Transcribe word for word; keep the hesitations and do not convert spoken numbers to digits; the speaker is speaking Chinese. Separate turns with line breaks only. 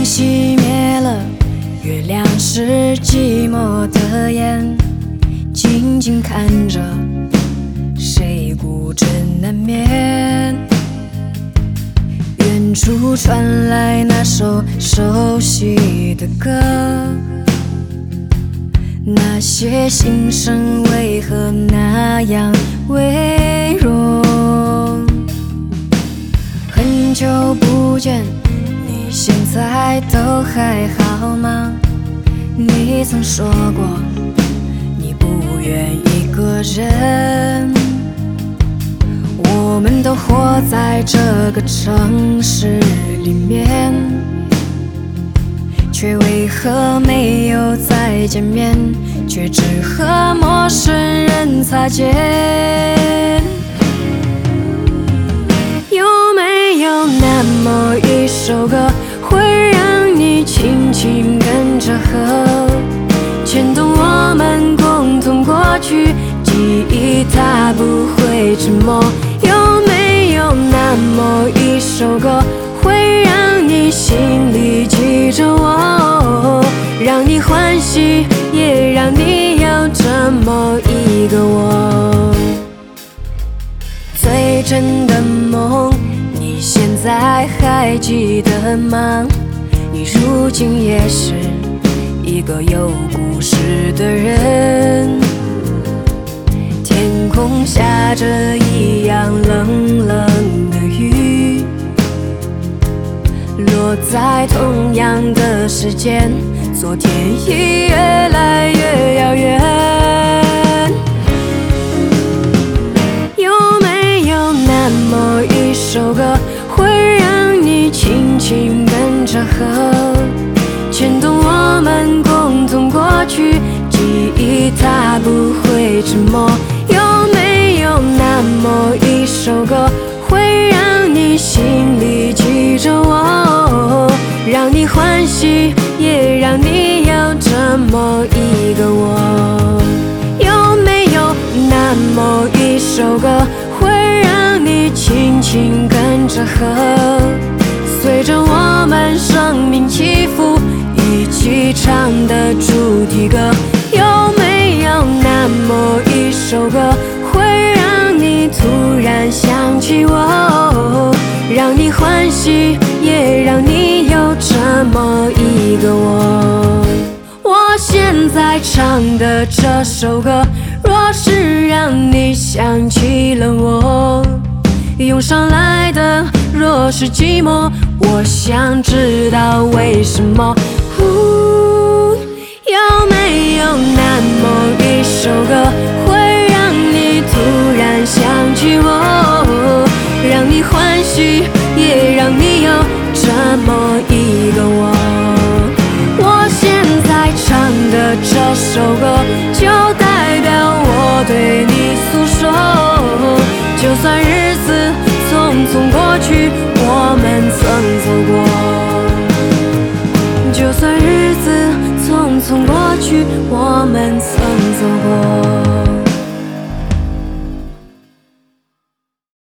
熄灭了，月亮是寂寞的眼，静静看着谁孤枕难眠。远处传来那首熟悉的歌，那些心声为何那样微弱？很久不见，你现在都还好吗？你曾说过你不愿一个人，我们都活在这个城市里面，却为何没有再见面，却只和陌生人擦肩？有没有那么一首歌，会让你轻轻跟着和，牵动我们共同过去，记忆它不会沉默？有没有那么一首歌，会让你心里记着我，让你欢喜，也让你有这么一个我？最真的梦，你现在还记得吗？你如今也是一个有故事的人，天空下着一样冷冷的雨，落在同样的时间，昨天已越来越遥远。有没有那么一首歌，会让你轻轻跟着和，牵动我们共同过去，记忆它不会沉默？有没有那么一首歌，会让你心里记着我，让你欢喜，也让你有这么一个我？有没有那么一首歌，会让你轻轻跟着和，随着我们生命起伏一起唱的主题歌？有没有那么一首歌，会让你突然想起我，让你欢喜，也让你有这么一个我？我现在唱的这首歌，若是让你想起了我，涌上来的若是寂寞，我想知道为什么。呜，有没有那么一首歌，会让你突然想起我，让你欢喜，也让你有这么一个我？我现在唱的这首歌，就代表我对你诉说。就算日子匆匆过去，我们曾走过。就算日子匆匆过去，我们曾走过。